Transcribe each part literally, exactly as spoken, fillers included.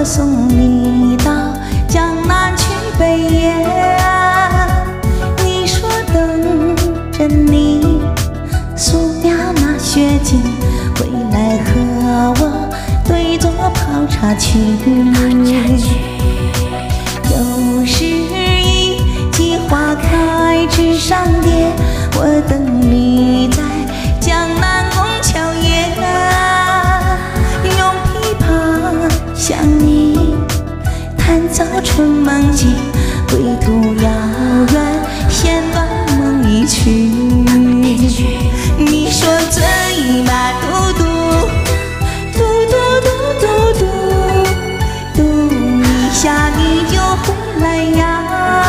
送你到江南去北雁。你说等着你素描那雪景，回来和我对坐泡茶去。又是一季花开枝上蝶，我等你在江南拱桥沿，用琵琶向你弹奏春梦境，归途遥远，弦断梦一曲。你说嘴巴嘟嘟嘟嘟嘟嘟嘟嘟一下你就回来呀。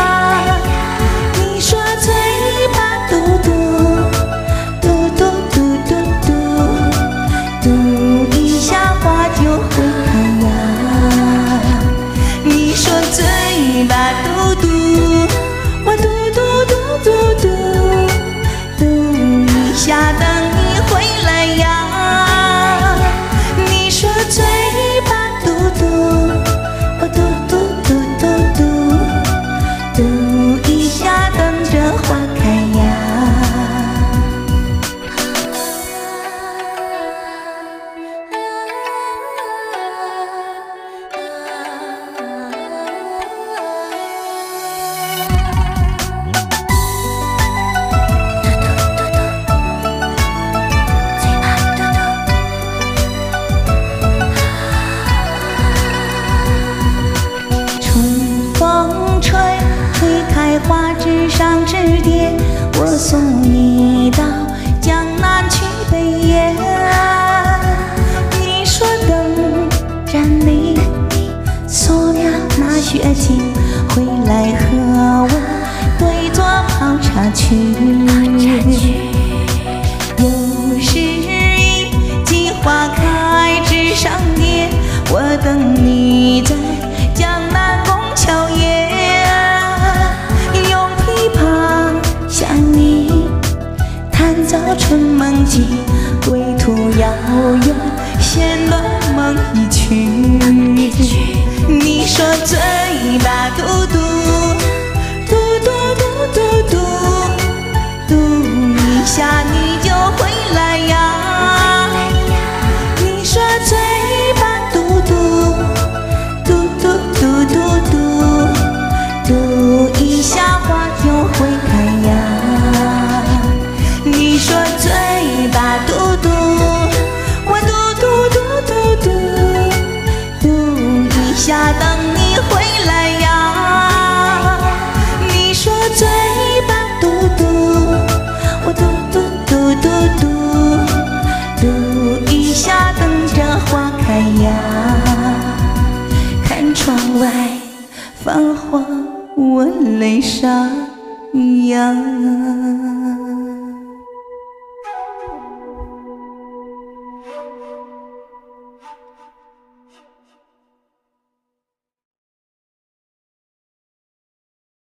你说嘴巴嘟嘟嘟嘟嘟嘟嘟嘟一下花就会开呀。你说嘴巴嘟嘟，我嘟嘟嘟嘟嘟嘟一下等你回来呀。你说嘴巴嘟嘟，我嘟嘟嘟嘟嘟嘟一下等着花开呀。花枝上枝蝶，我送你到江南去北雁。你说等着你素描那雪景，回来和我对坐泡茶去。又是一季花开枝上蝶，我等你在江南拱桥沿，弹奏春梦境，归途遥远，弦断梦一曲。你说嘴巴嘟嘟嘟嘟嘟嘟嘟嘟一下你就回来呀。你说嘴巴嘟嘟嘟嘟嘟嘟嘟嘟一下花就会开呀。你说嘴巴嘟嘟，我嘟嘟嘟嘟嘟嘟一下等你回来呀。你说嘴巴嘟嘟，我嘟嘟嘟嘟嘟嘟一下等着花开呀。看窗外繁华，我泪上扬。